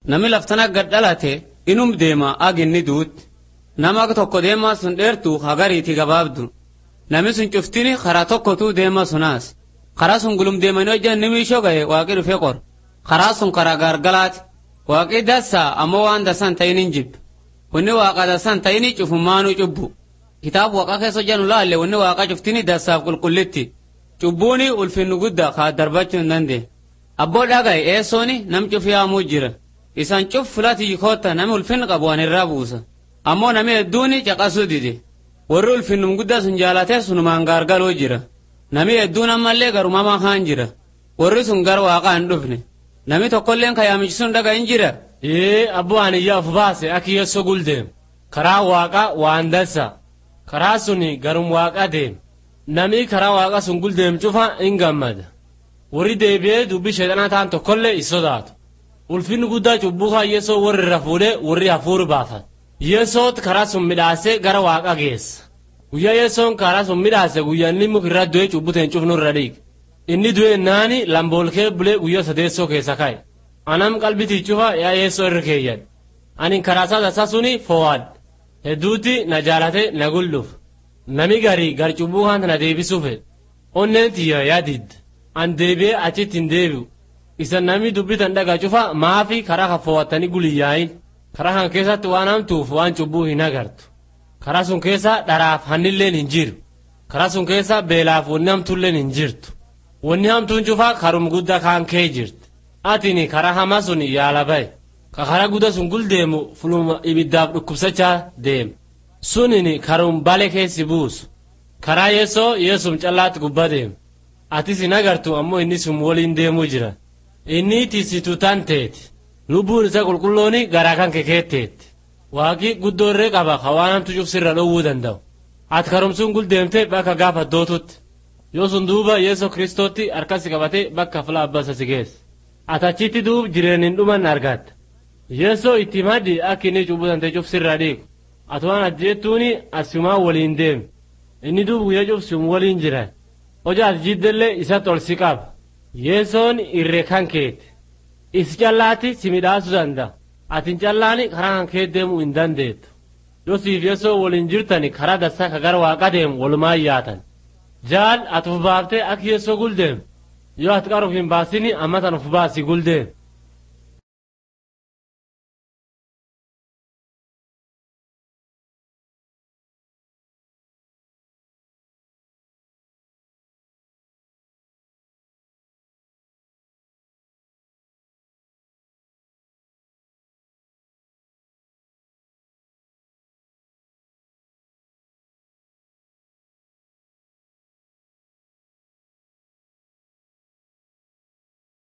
nami laftana gaddalate inum deema aginni duut nama tokko deema sun dheertu hagariiti gabaabdu nami sun cuftini karaa tokkotu deema sunaas karaa sun gulum deemanoo jan nimi shogaye waaqi dhufe qor karaa sun karaa gargalaati waaqi dassa ammoo waan dasan ta'inin jib wanni waaqa dasan ta'ini cufummaanuu cubbu kitaab waaqa keessa janu laalle wanni waaqa cuftini dassaaf qulqullitti cubbuuni ulfinnu gudda kaa darbachuu hin dandee abboo dhagaye eessooni nam cufiyaamuu jira isan cuf filati yikoota nami ulfinni qabu waan irraa buusa ammoo nami hedduuni caqasuu dide warri ulfinnum guddaa sun jaalatee sunumaan gaargaloo jira nami hedduun ammallee garumamaa haan jira warri sun gar waaqaa hin dhufne nami tokkolleen kayaamichi sun dhaga hin jira abboo aniyyaa of baase aki yesso guldeem karaa waaqa waan dassa karaa suni garum waaqa deem nami karaa waaqa sun guldeem cufa hin gammada warri deebi'ee dubbii sheexanaa ta'an tokkollee is sodaatu ulfinni guddaa cubbuu kaa yesoo warri irra fuudhee warri hafuuri baafata yesoot karaa sun midhaasee gara waaqa geessa guyyaa yesoon karaa sun midhaase guyyaanni mukirra du'ee cubbuteen cufnu irra dhiig inni du'e naani lamboolkee bulee guyyaa sadeessoo keessa ka'e anam qalbitii cufa yaa yesoo irra keeyyan ani karaasaa tasaa suni foo'aad hedduutti na jaalate na gulluuf nami garii gar cubbuu kaan na deebisuuf onneen tiyya yaadid an deebi'ee achitti hin deebi'u isa nami dubbitan dhaga cufa maafi karaa kan foo'attanii guliyyaayin karaa kan keessatti waan hamtuuf waan cubbuu hin agartu karaa sun keessa dharaaf hannilleen hin jiru karaa sun keessa beelaaf wanni hamtuulleen hin jirtu wanni hamtuun cufa karum guddaa kaan kee jirti atini karaa hamaa sun yaala baye ka karaa guddaa sun guldeemu fuluma ibiddaaf dhukkubsachaa deem sunini karum bale keessi buusu karaa yeesum callaatti gubba deem atis hin agartu ammoo inni sun waliin deemuu jira inni tiisitu tan teeti lubbuun isa qulqullooni garaa kan kekeetteetti waaqi guddoorree qaba ka waan hamtu cufsirra dhowwuu danda'u ati karumsuun guldeemte bakka gaafa dootutti yoo sun duuba yeesoo kristootti harkasi qabate bakka fila abbasa si geesse ati achitti duub jireen hin dhuman argatta yeesoo itti maddi akka inni cubbutante cufsirra dhiigu ati waan ajjeettuuni asumaa waliin deemi inni duub guyyaa cufsium waliin jiran hoja ati jiddellee isatti ol si qaba yeesoon irree kan keeti isi callaati si midhaasuu danda'a atin callaani karaa kan kee deemuu hin dandeettu yoo siif yeesoo waliin jirtani karaa dassaa ka gara waaqa deemu walumaa yaatan jaal ati uf baaftee akka yeesoo guldeem yoo ati qaruf hin baasini ammatan uf baasi guldeem